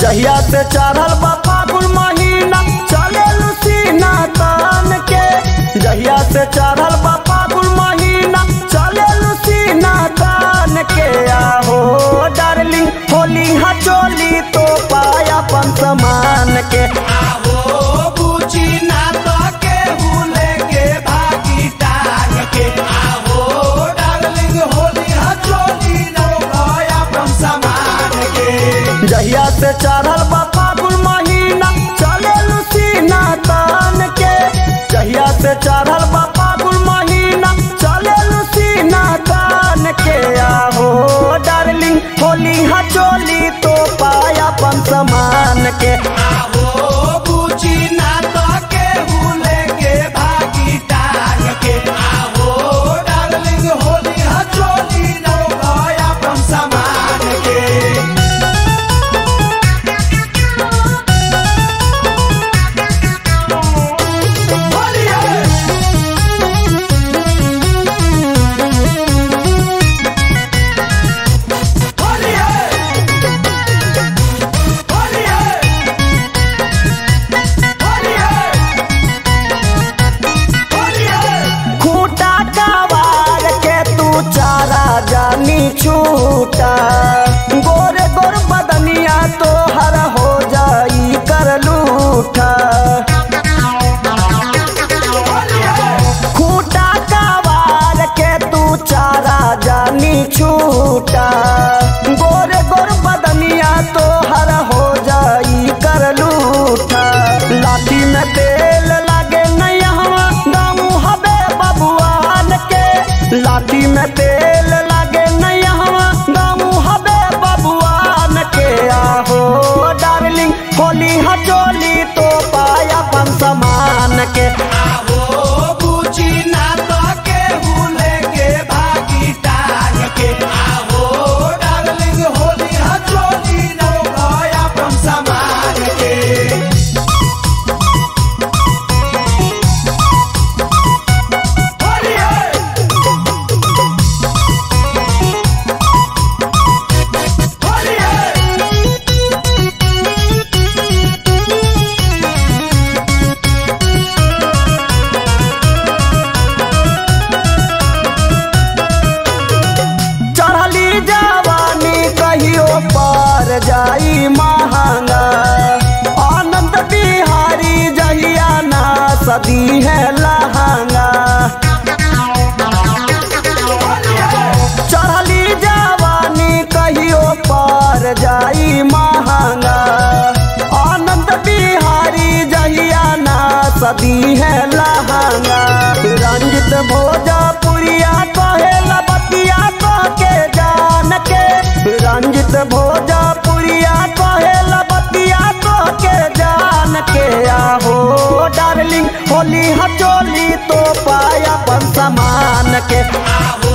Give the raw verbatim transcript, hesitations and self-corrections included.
जहिया से चढ़ल बा फागुन महीना चले लुसीना तान के। जहिया से चढ़ल बा फागुन महीना चले लुसीना तान के। आहो डार्लिंग होली हचोली तो पाया अपन समान के। आहो बूची ना तो के भूले के भागी टांग के। आहो डार्लिंग होली हचोली तो पाया अपन समान के। जहिया से चढ़ल बा फागुन महीना चले लुसीना तान के। जहिया से चढ़ल बा फागुन महीना चले लुसीना तान के। आहो डार्लिंग होली हचोली तो पाया अपन समान के। आहो बूची ना तो के भूले के भागी टांग के। आहो डार्लिंग होली हचोली तो पाया अपन समान के। खूंटा कवार के तू चारा जानी छूटा। गोरे गोर बदनिया तो हर हो जाई कर लूठा। खूंटा कवार के तू चारा जानी छूटा। गोरे गोर बदनिया तो हर हो जाई कर लूठा। लाठी में तेल लागे नैहवा दामू हबे बबुआन के। लाठी में तेल लागे नैहवा दामू हबे बबुआन के। आहो डार्लिंग होली हचोली तो पाया अपन समान के। आहो बूची ना तो के भूले के भागी टांग के। आहो डार्लिंग होली हचोली तो पाया अपन समान के। चढ़ली जवानी कहियो पार जाई महंगा। आनंद बिहारी जहिया ना सदी है लहंगा। चढ़ली जवानी कहियो पार जाई महंगा। आनंद बिहारी जहिया ना सदी है लहंगा। रंजित भोजपुरिया कहे लबतिया कह के जान के। रंजित भोजपुरिया कहे लबतिया कह के जान के। आहो डार्लिंग होली हचोली तो पाया अपन समान के। आहो